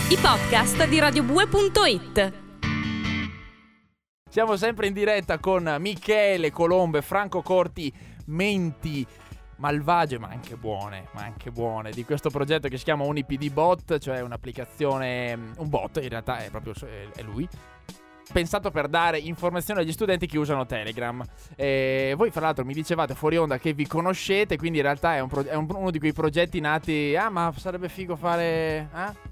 i podcast di radiobue.it. Siamo sempre in diretta con Michele Colombo e Franco Corti, menti malvagie ma anche buone di questo progetto che si chiama UniPD Bot, cioè un'applicazione, un bot in realtà è proprio è lui, pensato per dare informazioni agli studenti che usano Telegram. Voi fra l'altro mi dicevate fuori onda che vi conoscete, quindi in realtà è uno di quei progetti nati, ma sarebbe figo fare...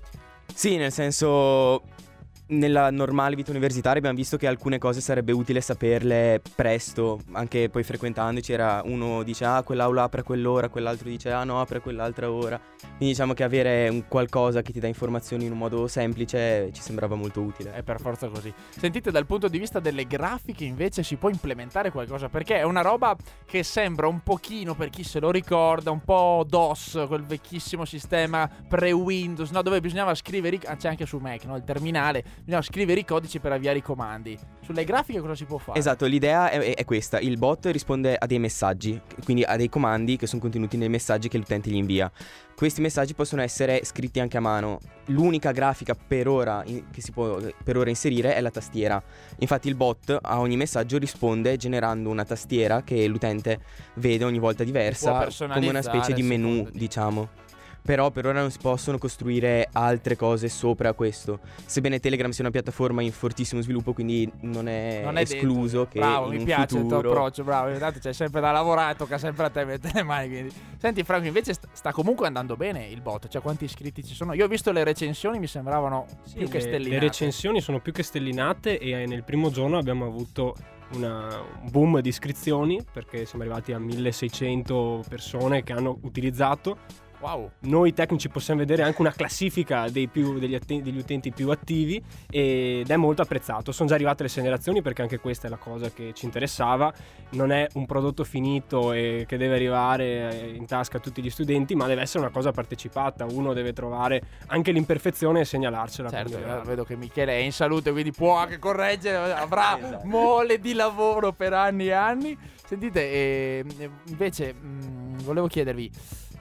Sì, nel senso, nella normale vita universitaria abbiamo visto che alcune cose sarebbe utile saperle presto, anche poi frequentandoci era uno dice quell'aula apre a quell'ora, quell'altro dice no apre a quell'altra ora, quindi diciamo che avere un qualcosa che ti dà informazioni in un modo semplice ci sembrava molto utile. È per forza così. Sentite, dal punto di vista delle grafiche invece si può implementare qualcosa, perché è una roba che sembra un pochino, per chi se lo ricorda, un po' DOS, quel vecchissimo sistema pre-Windows, no? Dove bisognava scrivere, c'è anche su Mac, no? Il terminale, bisognava scrivere i codici per avviare i comandi. Sulle grafiche cosa si può fare? Esatto, l'idea è questa: il bot risponde a dei messaggi, quindi a dei comandi che sono contenuti nei messaggi che l'utente gli invia. Questi messaggi possono essere scritti anche a mano. L'unica grafica per ora che si può per ora inserire è la tastiera. Infatti il bot a ogni messaggio risponde generando una tastiera che l'utente vede ogni volta diversa, come una specie di menu, diciamo. Però per ora non si possono costruire altre cose sopra questo. Sebbene Telegram sia una piattaforma in fortissimo sviluppo, quindi non è escluso che bravo, in mi piace futuro... il tuo approccio, bravo. Intanto c'è sempre da lavorare, tocca sempre a te mettere le mani, quindi. Senti Franco, invece sta comunque andando bene il bot, cioè quanti iscritti ci sono? Io ho visto le recensioni, mi sembravano più che stellinate. Le recensioni sono più che stellinate e nel primo giorno abbiamo avuto un boom di iscrizioni, perché siamo arrivati a 1600 persone che hanno utilizzato. Wow. Noi tecnici possiamo vedere anche una classifica degli utenti più attivi ed è molto apprezzato. Sono già arrivate le segnalazioni, perché anche questa è la cosa che ci interessava. Non è un prodotto finito e che deve arrivare in tasca a tutti gli studenti, ma deve essere una cosa partecipata. Uno deve trovare anche l'imperfezione e segnalarcela. Certo, vedo che Michele è in salute, quindi può anche correggere, avrà mole di lavoro per anni e anni. Sentite, invece volevo chiedervi,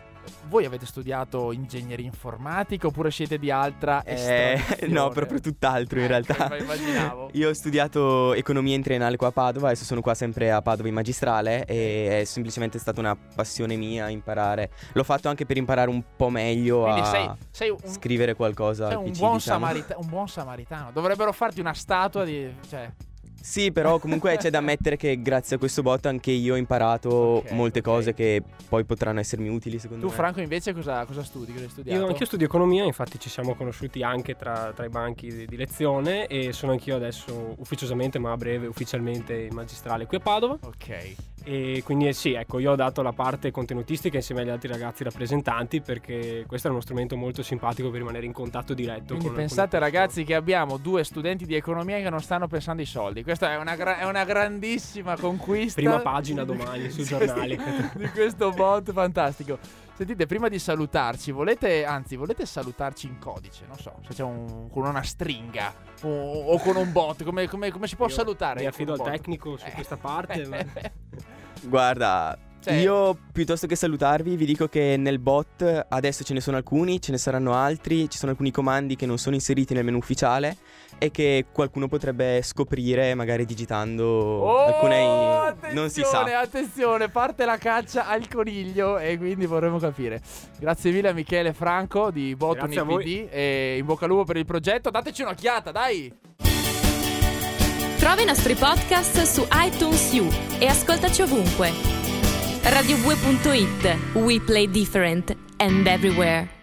voi avete studiato ingegneria informatica oppure siete di altra estrazione? No, proprio tutt'altro in realtà. Immaginavo. Io ho studiato economia in triennale qua a Padova, adesso sono qua sempre a Padova in magistrale e è semplicemente stata una passione mia imparare. L'ho fatto anche per imparare un po' meglio sei scrivere qualcosa. Sei un buon samaritano. Dovrebbero farti una statua di... Sì, però comunque c'è da ammettere che grazie a questo bot anche io ho imparato molte cose che poi potranno essermi utili, secondo me. Tu Franco invece cosa studi? Cosa hai studiato? Io anch'io studio economia, infatti ci siamo conosciuti anche tra i banchi di lezione e sono anch'io adesso ufficiosamente, ma a breve ufficialmente in magistrale qui a Padova. Ok. E quindi sì, ecco, io ho dato la parte contenutistica insieme agli altri ragazzi rappresentanti, perché questo è uno strumento molto simpatico per rimanere in contatto diretto. Quindi pensate ragazzi che abbiamo 2 studenti di economia che non stanno pensando ai soldi. Questa è una grandissima conquista. Prima pagina domani sui giornali di questo bot fantastico. Sentite, prima di salutarci, volete salutarci in codice? Non so, se c'è con una stringa o con un bot, come si può salutare? Mi affido al tecnico su questa parte. Ma... Guarda, io piuttosto che salutarvi vi dico che nel bot adesso ce ne sono alcuni, ce ne saranno altri, ci sono alcuni comandi che non sono inseriti nel menu ufficiale e che qualcuno potrebbe scoprire magari digitando alcune non si sa. Attenzione, parte la caccia al coniglio e quindi vorremmo capire. Grazie mille a Michele Franco di Bot UniPD e in bocca al lupo per il progetto. Dateci un'occhiata, dai! Trova i nostri podcast su iTunes U e ascoltaci ovunque. radiobue.it. We play different and everywhere.